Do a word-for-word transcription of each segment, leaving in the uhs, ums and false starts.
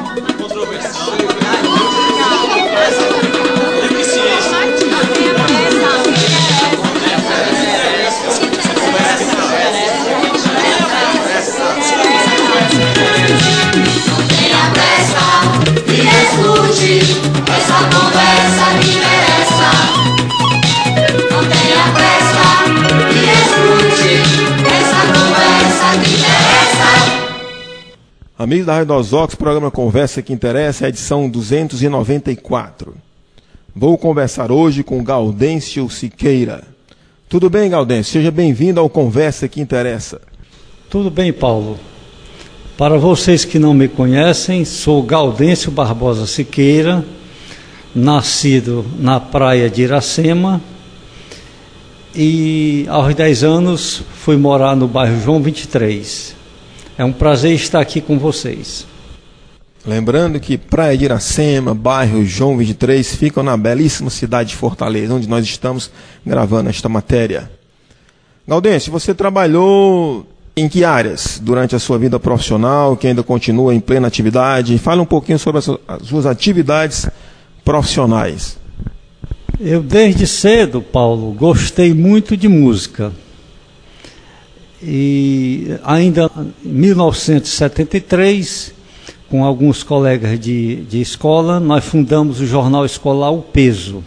Essa conversa me interessa. Não tenha pressa, me escute. Essa conversa me interessa. Amigos da Rádio Ozox, programa Conversa que Interessa, edição duzentos e noventa e quatro. Vou conversar hoje com Gaudêncio Siqueira. Tudo bem, Gaudêncio? Seja bem-vindo ao Conversa que Interessa. Tudo bem, Paulo. Para vocês que não me conhecem, sou Gaudêncio Barbosa Siqueira, nascido na praia de Iracema, e aos dez anos fui morar no bairro João vinte e três. É um prazer estar aqui com vocês. Lembrando que Praia de Iracema, bairro João vinte e três, ficam na belíssima cidade de Fortaleza, onde nós estamos gravando esta matéria. Gaudêncio, você trabalhou em que áreas durante a sua vida profissional, que ainda continua em plena atividade? Fala um pouquinho sobre as, as suas atividades profissionais. Eu desde cedo, Paulo, gostei muito de música. E ainda em mil novecentos e setenta e três, com alguns colegas de, de escola, nós fundamos o jornal escolar O Peso.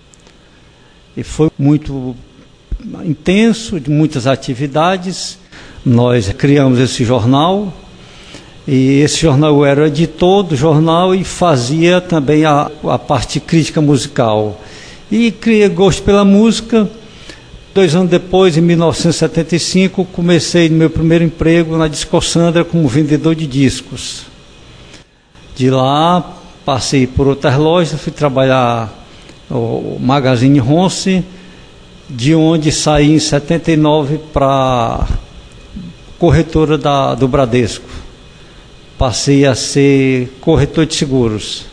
E foi muito intenso, de muitas atividades. Nós criamos esse jornal, e esse jornal eu era editor do jornal e fazia também a, a parte crítica musical. E criei gosto pela música. Dois anos depois, em mil novecentos e setenta e cinco, comecei no meu primeiro emprego na Discossandra como vendedor de discos. De lá, passei por outras lojas, fui trabalhar no Magazine Ronce, de onde saí em setenta e nove para corretora da, do Bradesco. Passei a ser corretor de seguros.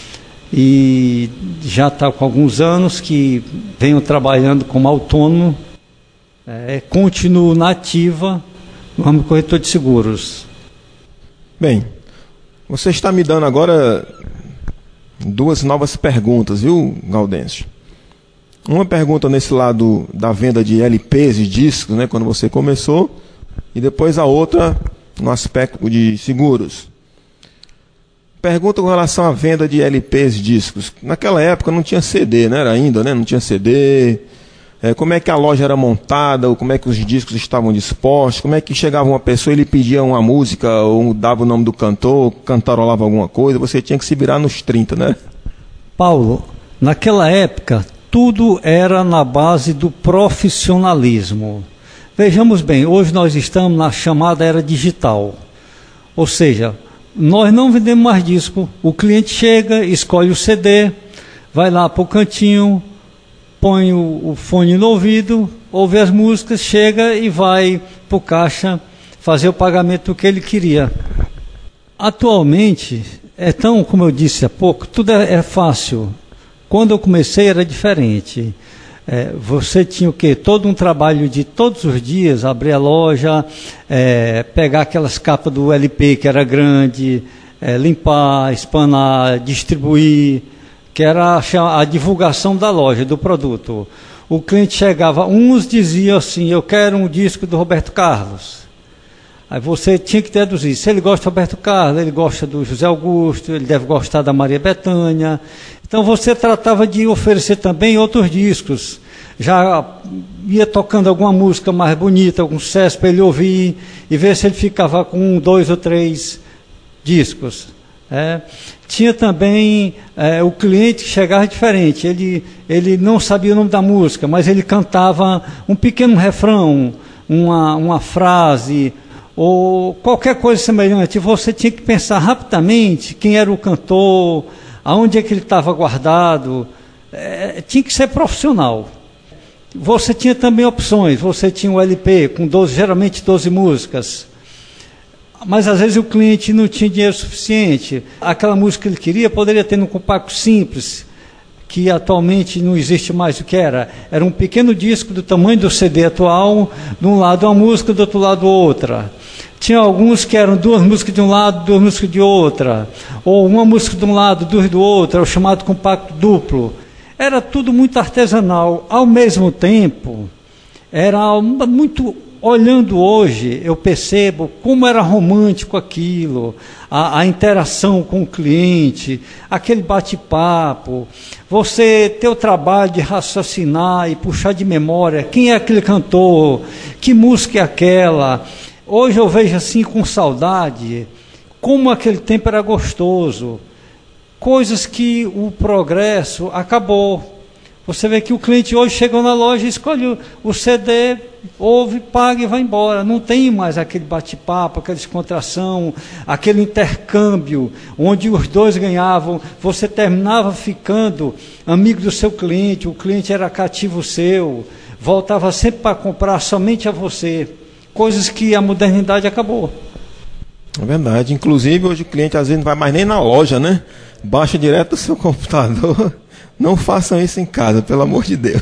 E já está com alguns anos que venho trabalhando como autônomo, é, continuo na ativa no ramo corretor de seguros. Bem, você está me dando agora duas novas perguntas, viu, Gaudêncio? Uma pergunta nesse lado da venda de L Ps e discos, né, quando você começou, e depois a outra no aspecto de seguros. Pergunta com relação à venda de L Ps e discos. Naquela época não tinha C D, né? Era ainda, né? Não tinha C D. É, como é que a loja era montada, como é que os discos estavam dispostos, como é que chegava uma pessoa e ele pedia uma música, ou dava o nome do cantor, cantarolava alguma coisa, você tinha que se virar nos trinta, né? Paulo, naquela época, tudo era na base do profissionalismo. Vejamos bem, hoje nós estamos na chamada era digital. Ou seja, nós não vendemos mais disco. O cliente chega, escolhe o C D, vai lá para o cantinho, põe o, o fone no ouvido, ouve as músicas, chega e vai para o caixa fazer o pagamento que ele queria. Atualmente, é tão, como eu disse há pouco, tudo é, é fácil. Quando eu comecei era diferente. É, você tinha o quê? Todo um trabalho de todos os dias, abrir a loja, é, pegar aquelas capas do L P que era grande, é, limpar, espanar, distribuir, que era a, a divulgação da loja, do produto. O cliente chegava, uns diziam assim, eu quero um disco do Roberto Carlos. Aí você tinha que traduzir, se ele gosta do Roberto Carlos, ele gosta do José Augusto, ele deve gostar da Maria Bethânia. Então você tratava de oferecer também outros discos. Já ia tocando alguma música mais bonita, algum sucesso para ele ouvir, e ver se ele ficava com um, dois ou três discos. É. Tinha também é, o cliente que chegava diferente, ele, ele não sabia o nome da música, mas ele cantava um pequeno refrão, uma, uma frase, ou qualquer coisa semelhante. Você tinha que pensar rapidamente quem era o cantor, aonde é que ele estava guardado. É, tinha que ser profissional. Você tinha também opções, você tinha um L P com doze, geralmente doze músicas, mas às vezes o cliente não tinha dinheiro suficiente. Aquela música que ele queria poderia ter num compacto simples, que atualmente não existe mais o que era. Era um pequeno disco do tamanho do C D atual, de um lado uma música, do outro lado outra. Tinha alguns que eram duas músicas de um lado, duas músicas de outra, ou uma música de um lado, duas do outro, era o chamado compacto duplo. Era tudo muito artesanal. Ao mesmo tempo, era muito... Olhando hoje, eu percebo como era romântico aquilo, a, a interação com o cliente, aquele bate-papo, você ter o trabalho de raciocinar e puxar de memória quem é aquele cantor, que música é aquela. Hoje eu vejo assim com saudade, como aquele tempo era gostoso, coisas que o progresso acabou. Você vê que o cliente hoje chega na loja e escolhe o C D, ouve, paga e vai embora. Não tem mais aquele bate-papo, aquela descontração, aquele intercâmbio, onde os dois ganhavam. Você terminava ficando amigo do seu cliente, o cliente era cativo seu, voltava sempre para comprar somente a você. Coisas que a modernidade acabou. É verdade. Inclusive, hoje o cliente às vezes não vai mais nem na loja, né? Baixa direto do seu computador. Não façam isso em casa, pelo amor de Deus.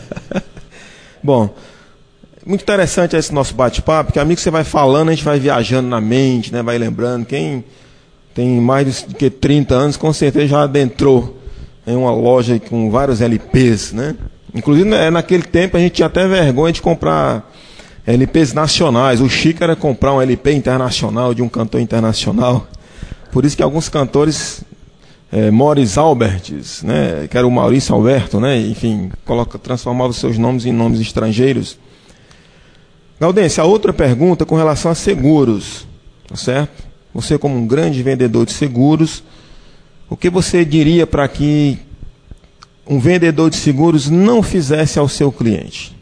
Bom, muito interessante esse nosso bate-papo, porque amigo, você vai falando, a gente vai viajando na mente, né? Vai lembrando. Quem tem mais do que trinta anos, com certeza já adentrou em uma loja com vários L Ps, né? Inclusive, naquele tempo a gente tinha até vergonha de comprar L Ps nacionais. O chique era comprar um L P internacional, de um cantor internacional. Por isso que alguns cantores... É, Morris Alberts, né, que era o Maurício Alberto, né, enfim, coloca, transformava os seus nomes em nomes estrangeiros. Gaudêncio, a outra pergunta com relação a seguros, tá certo? Você como um grande vendedor de seguros, o que você diria para que um vendedor de seguros não fizesse ao seu cliente?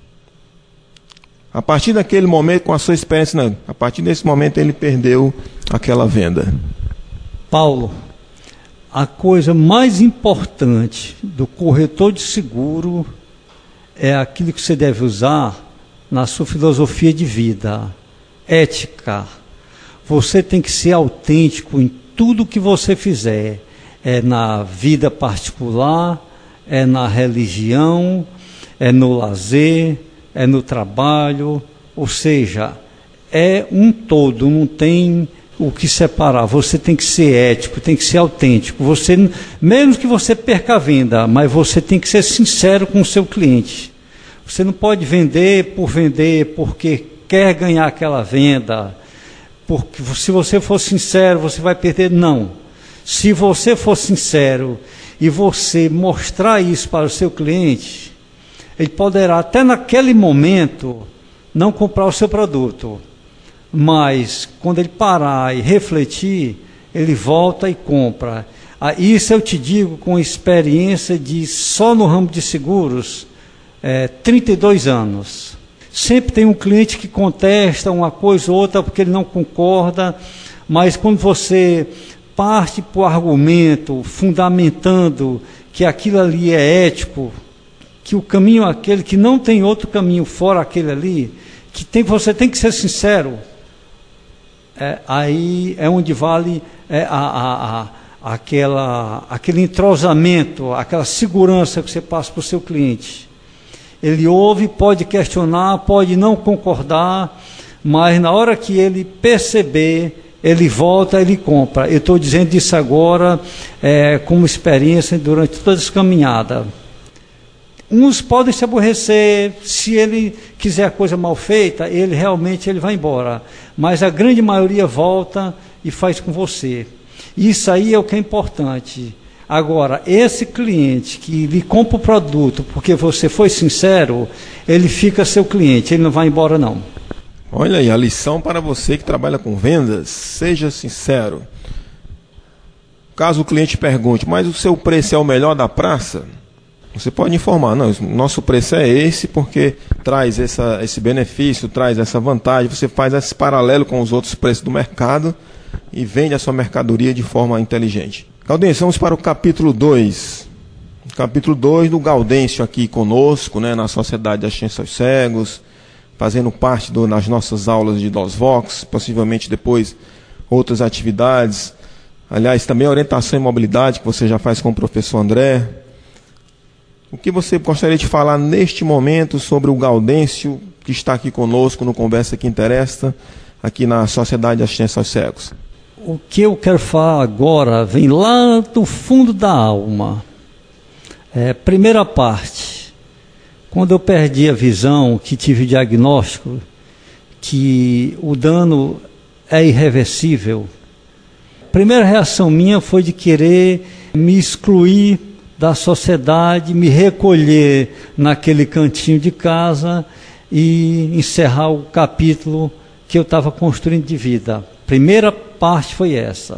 A partir daquele momento, com a sua experiência, não, a partir desse momento ele perdeu aquela venda. Paulo, a coisa mais importante do corretor de seguro é aquilo que você deve usar na sua filosofia de vida, ética. Você tem que ser autêntico em tudo que você fizer, é na vida particular, é na religião, é no lazer, é no trabalho, ou seja, é um todo, não tem o que separar. Você tem que ser ético, tem que ser autêntico. Você, mesmo que você perca a venda, mas você tem que ser sincero com o seu cliente. Você não pode vender por vender, porque quer ganhar aquela venda, porque se você for sincero, você vai perder. Não. Se você for sincero e você mostrar isso para o seu cliente, ele poderá até naquele momento não comprar o seu produto, mas quando ele parar e refletir, ele volta e compra. Ah, isso eu te digo com experiência de só no ramo de seguros, é, trinta e dois anos. Sempre tem um cliente que contesta uma coisa ou outra porque ele não concorda, mas quando você parte para o argumento, fundamentando que aquilo ali é ético, que o caminho é aquele, que não tem outro caminho fora aquele ali, que tem, você tem que ser sincero, é, aí é onde vale é, a, a, a, aquela, aquele entrosamento, aquela segurança que você passa para o seu cliente. Ele ouve, pode questionar, pode não concordar, mas na hora que ele perceber, ele volta, ele compra. Eu estou dizendo isso agora é, como experiência durante toda essa caminhada. Uns podem se aborrecer, se ele quiser a coisa mal feita, ele realmente ele vai embora. Mas a grande maioria volta e faz com você. Isso aí é o que é importante. Agora, esse cliente que lhe compra o produto porque você foi sincero, ele fica seu cliente, ele não vai embora não. Olha aí, a lição para você que trabalha com vendas, seja sincero. Caso o cliente pergunte, mas o seu preço é o melhor da praça? Você pode informar, não, nosso preço é esse porque traz essa, esse benefício, traz essa vantagem, você faz esse paralelo com os outros preços do mercado e vende a sua mercadoria de forma inteligente. Gaudêncio, vamos para o capítulo dois. Capítulo dois do Gaudêncio aqui conosco, né, na Sociedade das Ciências Cegos, fazendo parte do, nas nossas aulas de DOSVox, possivelmente depois outras atividades. Aliás, também a orientação em mobilidade que você já faz com o professor André. O que você gostaria de falar neste momento sobre o Gaudêncio, que está aqui conosco no Conversa que Interessa, aqui na Sociedade de Assistência aos Cegos? O que eu quero falar agora vem lá do fundo da alma. É, primeira parte, quando eu perdi a visão, que tive o diagnóstico, que o dano é irreversível, a primeira reação minha foi de querer me excluir da sociedade, me recolher naquele cantinho de casa e encerrar o capítulo que eu estava construindo de vida. Primeira parte foi essa.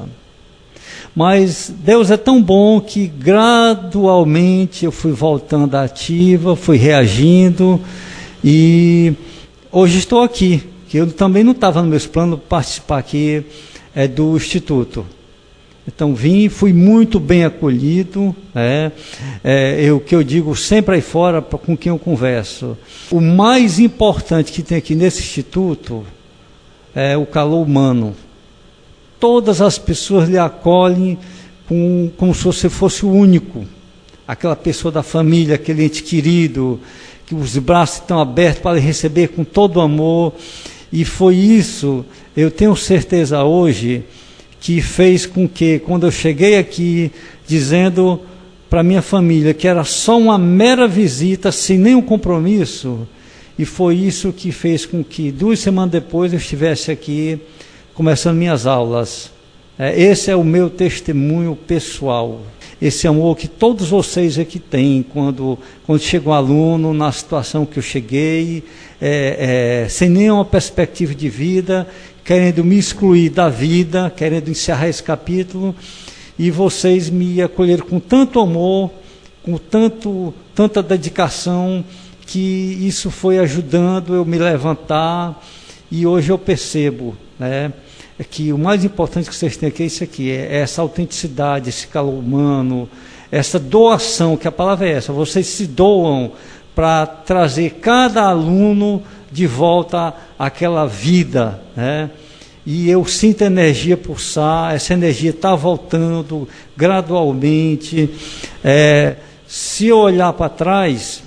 Mas Deus é tão bom que gradualmente eu fui voltando à ativa, fui reagindo e hoje estou aqui, que eu também não estava no meus planos participar aqui é, do Instituto. Então vim, fui muito bem acolhido, né? é, eu, que eu digo sempre aí fora pra, com quem eu converso. O mais importante que tem aqui nesse Instituto é o calor humano. Todas as pessoas lhe acolhem com, como se você fosse o único. Aquela pessoa da família, aquele ente querido, que os braços estão abertos para lhe receber com todo amor. E foi isso, eu tenho certeza hoje, que fez com que, quando eu cheguei aqui, dizendo para minha família que era só uma mera visita, sem nenhum compromisso, e foi isso que fez com que, duas semanas depois, eu estivesse aqui, começando minhas aulas. É, esse é o meu testemunho pessoal, esse amor que todos vocês aqui têm, quando, quando chega um aluno na situação que eu cheguei, é, é, sem nenhuma perspectiva de vida, querendo me excluir da vida, querendo encerrar esse capítulo, e vocês me acolheram com tanto amor, com tanto, tanta dedicação, que isso foi ajudando eu me levantar, e hoje eu percebo, né, que o mais importante que vocês têm aqui é isso aqui, é essa autenticidade, esse calor humano, essa doação, que a palavra é essa, vocês se doam para trazer cada aluno de volta àquela vida, né? E eu sinto a energia pulsar, essa energia está voltando gradualmente. É, se eu olhar para trás,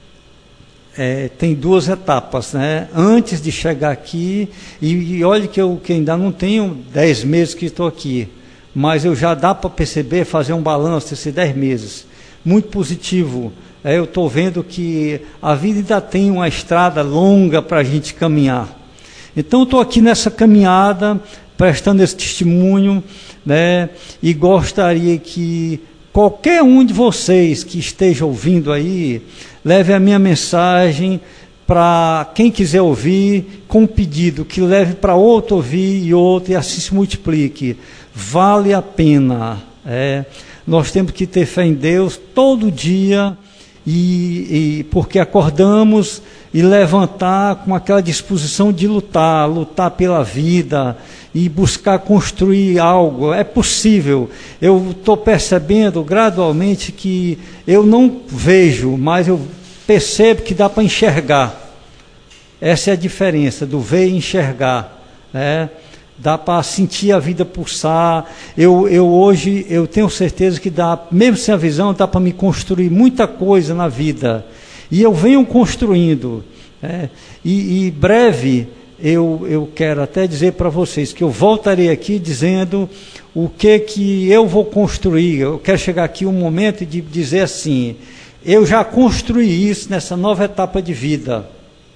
é, tem duas etapas, né? Antes de chegar aqui, e, e olhe que eu que ainda não tenho dez meses que estou aqui, mas eu já dá para perceber, fazer um balanço desses dez meses, muito positivo. É, eu estou vendo que a vida ainda tem uma estrada longa para a gente caminhar. Então eu estou aqui nessa caminhada, prestando esse testemunho, né? E gostaria que qualquer um de vocês que esteja ouvindo aí, leve a minha mensagem para quem quiser ouvir, com um pedido, que leve para outro ouvir e outro, e assim se multiplique. Vale a pena. É. Nós temos que ter fé em Deus todo dia, e, e porque acordamos e levantar com aquela disposição de lutar, lutar pela vida e buscar construir algo. É possível. Eu estou percebendo gradualmente que eu não vejo, mas eu percebo que dá para enxergar. Essa é a diferença do ver e enxergar, né? Dá para sentir a vida pulsar. Eu, eu hoje, eu tenho certeza que dá, mesmo sem a visão, dá para me construir muita coisa na vida. E eu venho construindo. É, e, e breve, eu, eu quero até dizer para vocês que eu voltarei aqui dizendo o que, que eu vou construir. Eu quero chegar aqui um momento de dizer assim, eu já construí isso nessa nova etapa de vida.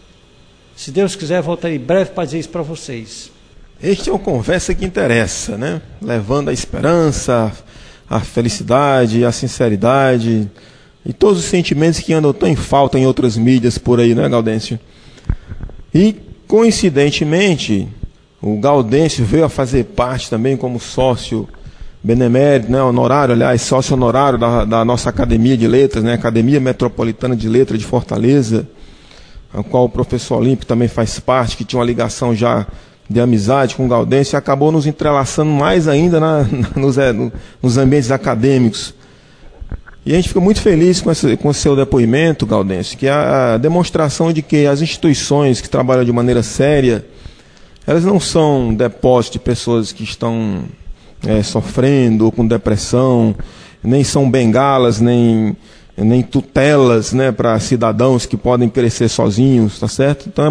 Se Deus quiser, voltarei breve para dizer isso para vocês. Este é uma conversa que interessa, né? Levando a esperança, a felicidade, a sinceridade e todos os sentimentos que andam tão em falta em outras mídias por aí, né, Gaudêncio? E, coincidentemente, o Gaudêncio veio a fazer parte também como sócio benemérito, né, honorário, aliás, sócio honorário da, da nossa Academia de Letras, né, Academia Metropolitana de Letras de Fortaleza, a qual o professor Olímpio também faz parte, que tinha uma ligação já de amizade com o Gaudêncio, e acabou nos entrelaçando mais ainda na, na, nos, é, no, nos ambientes acadêmicos. E a gente fica muito feliz com, esse, com o seu depoimento, Gaudêncio, que é a demonstração de que as instituições que trabalham de maneira séria, elas não são depósitos de pessoas que estão é, sofrendo ou com depressão, nem são bengalas, nem, nem tutelas, né, para cidadãos que podem crescer sozinhos, tá certo? Então é muito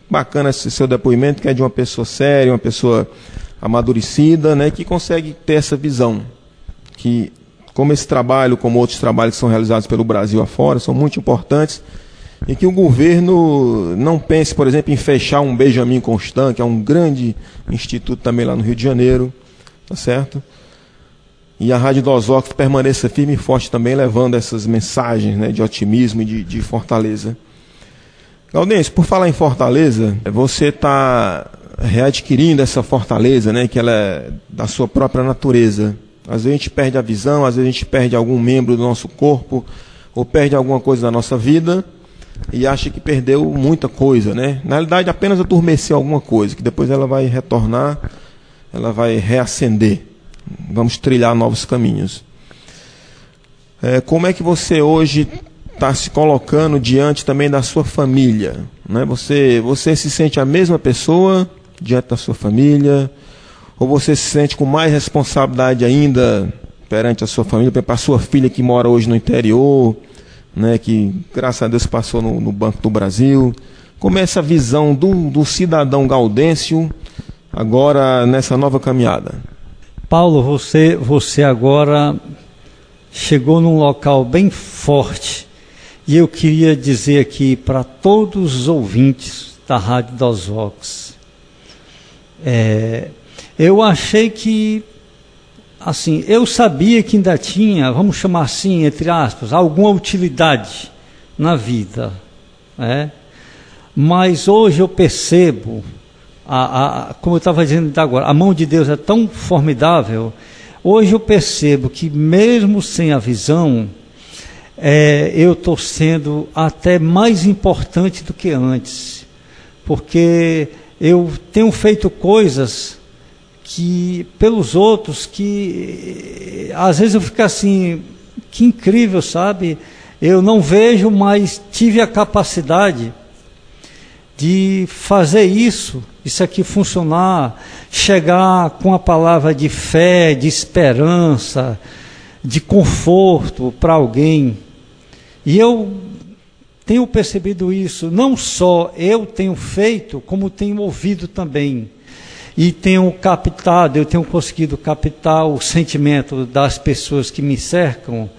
bacana esse seu depoimento, que é de uma pessoa séria, uma pessoa amadurecida, né, que consegue ter essa visão, que como esse trabalho, como outros trabalhos que são realizados pelo Brasil afora, são muito importantes, e que o governo não pense, por exemplo, em fechar um Benjamin Constant, que é um grande instituto também lá no Rio de Janeiro, tá certo? E a Rádio Dos Vox permaneça firme e forte também, levando essas mensagens, né, de otimismo e de, de fortaleza. Gaudêncio, por falar em fortaleza, você está readquirindo essa fortaleza, né, que ela é da sua própria natureza. Às vezes a gente perde a visão, às vezes a gente perde algum membro do nosso corpo, ou perde alguma coisa da nossa vida, e acha que perdeu muita coisa, né? Na realidade, apenas adormeceu alguma coisa, que depois ela vai retornar, ela vai reacender. Vamos trilhar novos caminhos. É, como é que você hoje está se colocando diante também da sua família, né? Você, você se sente a mesma pessoa diante da sua família? Ou você se sente com mais responsabilidade ainda perante a sua família, para a sua filha que mora hoje no interior, né, que graças a Deus passou no, no Banco do Brasil? Como é essa visão do, do cidadão gaudêncio agora nessa nova caminhada? Paulo, você, você agora chegou num local bem forte, e eu queria dizer aqui para todos os ouvintes da Rádio Dos Vox, é, eu achei que, assim, eu sabia que ainda tinha, vamos chamar assim, entre aspas, alguma utilidade na vida, né? Mas hoje eu percebo, a, a, como eu estava dizendo agora, a mão de Deus é tão formidável. Hoje eu percebo que mesmo sem a visão, é, eu estou sendo até mais importante do que antes, porque eu tenho feito coisas que pelos outros, que às vezes eu fico assim, que incrível, sabe? Eu não vejo, mas tive a capacidade de fazer isso, isso aqui funcionar, chegar com a palavra de fé, de esperança, de conforto para alguém. E eu tenho percebido isso, não só eu tenho feito, como tenho ouvido também. E tenho captado, eu tenho conseguido captar o sentimento das pessoas que me cercam,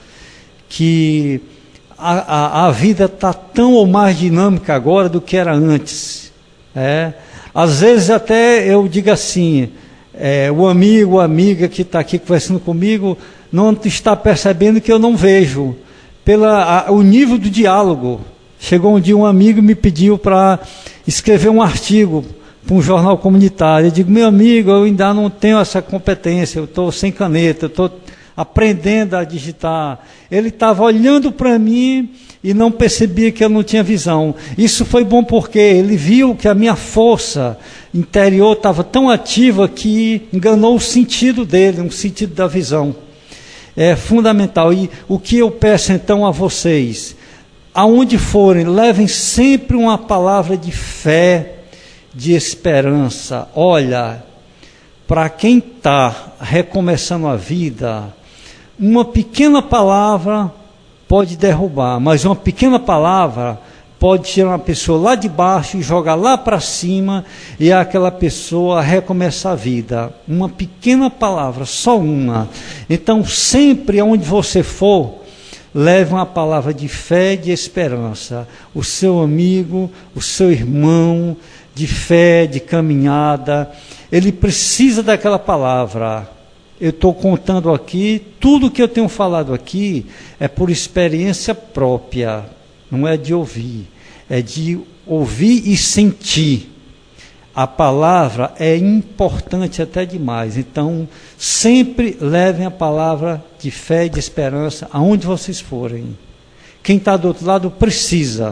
que a, a, a vida está tão ou mais dinâmica agora do que era antes. É. Às vezes até eu digo assim, é, o amigo, a amiga que está aqui conversando comigo, não está percebendo que eu não vejo, pelo o nível do diálogo. Chegou um dia um amigo e me pediu para escrever um artigo para um jornal comunitário. Eu digo, meu amigo, eu ainda não tenho essa competência, eu estou sem caneta, eu estou aprendendo a digitar. Ele estava olhando para mim e não percebia que eu não tinha visão. Isso foi bom porque ele viu que a minha força interior estava tão ativa que enganou o sentido dele, o sentido da visão. É fundamental. E o que eu peço então a vocês, aonde forem, levem sempre uma palavra de fé, de esperança. Olha, para quem está recomeçando a vida, uma pequena palavra pode derrubar, mas uma pequena palavra pode tirar uma pessoa lá de baixo e jogar lá para cima, e aquela pessoa recomeçar a vida. Uma pequena palavra, só uma. Então, sempre onde você for, leve uma palavra de fé e de esperança. O seu amigo, o seu irmão, de fé, de caminhada, ele precisa daquela palavra. Eu estou contando aqui, tudo que eu tenho falado aqui é por experiência própria, não é de ouvir, é de ouvir e sentir. A palavra é importante até demais, então sempre levem a palavra de fé e de esperança aonde vocês forem. Quem está do outro lado precisa.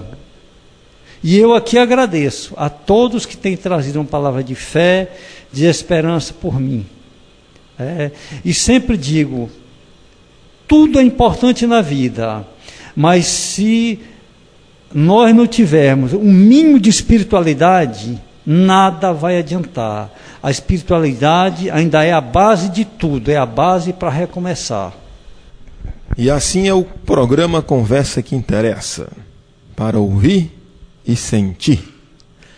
E eu aqui agradeço a todos que têm trazido uma palavra de fé, de esperança por mim. É, e sempre digo, tudo é importante na vida, mas se nós não tivermos um mínimo de espiritualidade, nada vai adiantar. A espiritualidade ainda é a base de tudo, é a base para recomeçar. E assim é o programa Conversa que Interessa, para ouvir e sentir.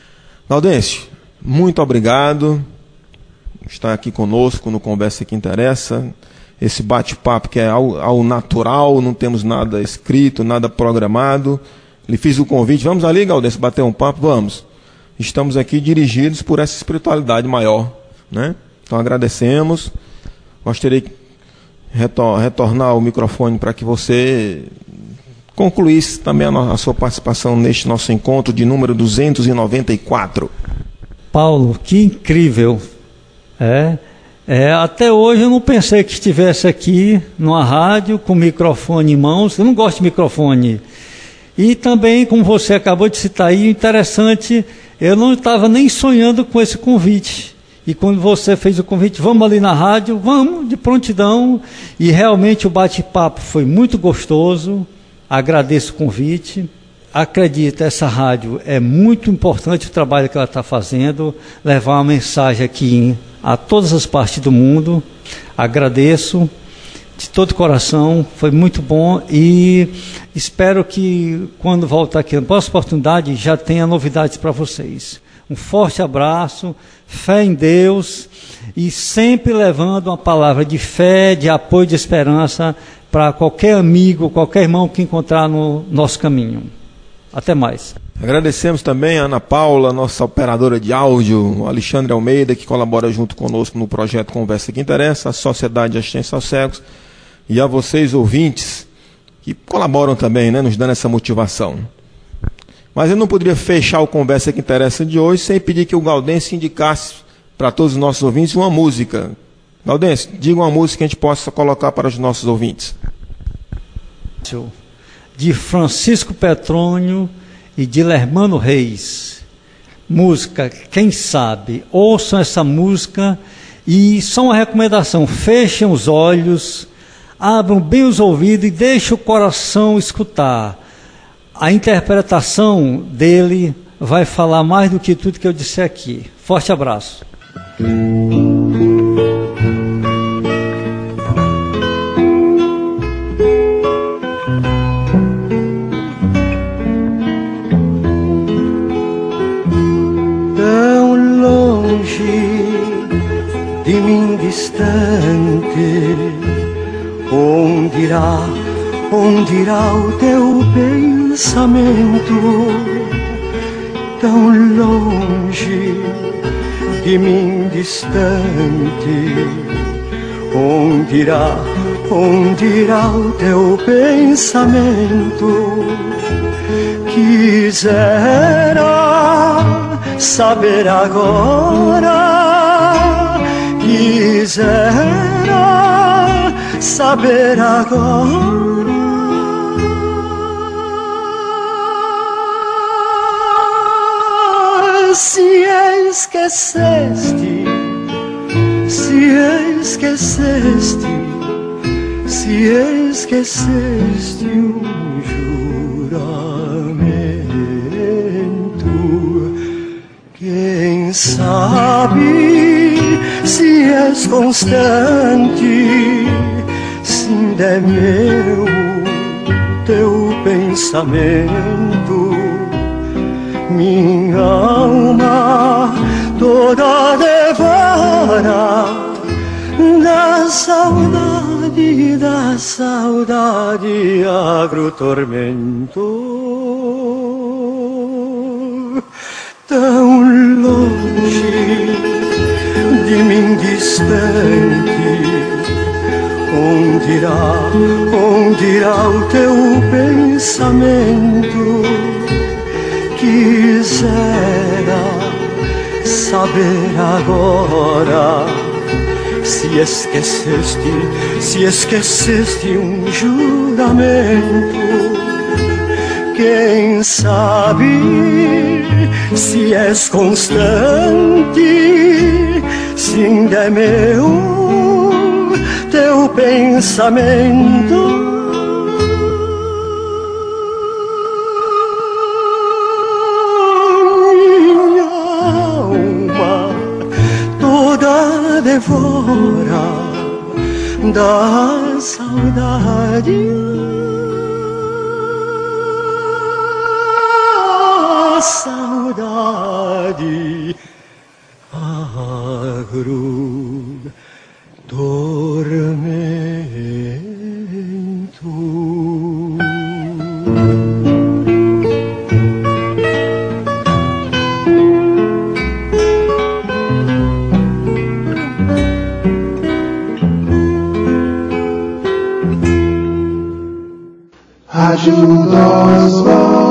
Gaudêncio, muito obrigado por estar aqui conosco no Conversa que Interessa. Esse bate-papo que é ao, ao natural, não temos nada escrito, nada programado. Lhe fiz o convite, vamos ali, Gaudêncio, bater um papo? Vamos. Estamos aqui dirigidos por essa espiritualidade maior, né? Então agradecemos. Gostaria de retor- retornar o microfone para que você concluísse também a, no- a sua participação neste nosso encontro de número duzentos e noventa e quatro. Paulo, que incrível. É, é, até hoje eu não pensei que estivesse aqui numa rádio com o microfone em mãos. Eu não gosto de microfone. E também, como você acabou de citar aí, interessante, eu não estava nem sonhando com esse convite. E quando você fez o convite, vamos ali na rádio, vamos, de prontidão. E realmente o bate-papo foi muito gostoso. Agradeço o convite. Acredito, essa rádio é muito importante o trabalho que ela está fazendo, levar uma mensagem aqui a todas as partes do mundo. Agradeço de todo o coração, foi muito bom e espero que quando voltar aqui na próxima oportunidade já tenha novidades para vocês. Um forte abraço, fé em Deus e sempre levando uma palavra de fé, de apoio, de esperança para qualquer amigo, qualquer irmão que encontrar no nosso caminho. Até mais. Agradecemos também a Ana Paula, nossa operadora de áudio, o Alexandre Almeida, que colabora junto conosco no projeto Conversa que Interessa, a Sociedade de Assistência aos Cegos, e a vocês, ouvintes, que colaboram também, né, nos dando essa motivação. Mas eu não poderia fechar o Conversa que Interessa de hoje sem pedir que o Gaudêncio indicasse para todos os nossos ouvintes uma música. Gaudêncio, diga uma música que a gente possa colocar para os nossos ouvintes. De Francisco Petrônio e de Lermano Reis. Música, quem sabe, ouçam essa música e só uma recomendação, fechem os olhos, abram bem os ouvidos e deixem o coração escutar. A interpretação dele vai falar mais do que tudo que eu disse aqui. Forte abraço. Tão longe de mim distante, onde irá, onde irá o teu pensamento? Tão longe de mim distante, onde irá, onde irá o teu pensamento? Quisera saber agora, quisera saber agora. Se esqueceste, se esqueceste, se esqueceste um juramento, quem sabe se és constante, se ainda é meu teu pensamento. Minha alma toda devora da saudade, da saudade agro tormento. Tão longe de mim distante, onde irá, onde irá o teu pensamento? Quisera saber agora se esqueceste, se esqueceste um juramento. Quem sabe se és constante, se ainda é meu teu pensamento. Devora da saudade, a saudade. saudade. Agro tormento. Ajuda os